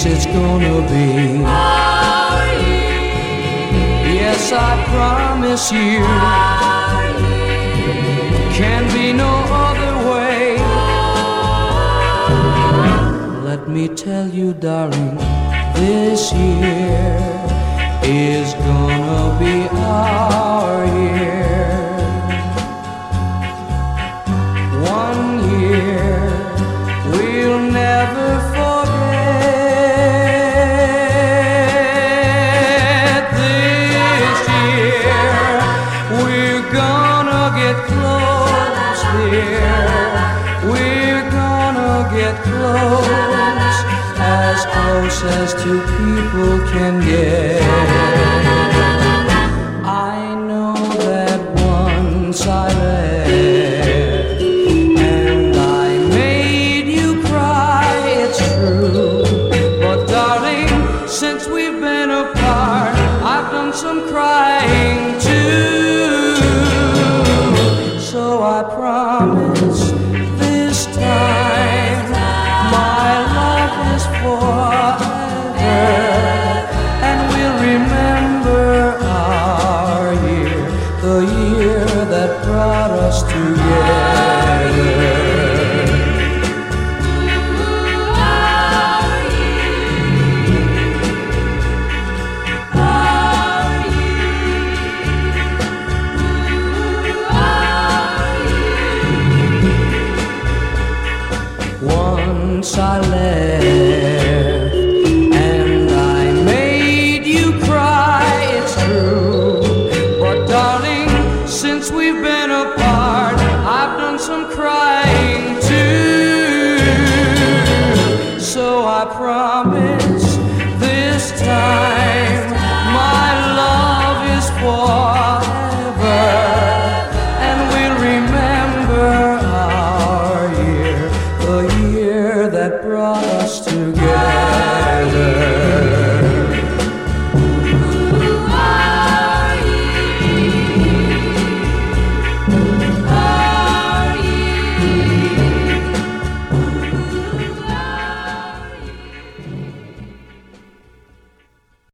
yes, it's gonna be our year. Yes, I promise you, can be no other way. Let me tell you, darling, this year is gonna be our year. 1 year we'll never forget. This year we're gonna get close, dear. We're gonna get close as two people can get. I know that once I left and I made you cry, it's true. But darling, since we've been apart, I've done some crying too. So I promise this time my love is forever, and we'll remember our year, the year that brought us together. Once I left and I made you cry, it's true. But darling, since we've been apart, I've done some crying too. So I promise this time my love is forever, and we'll remember our year, the year that brought us together.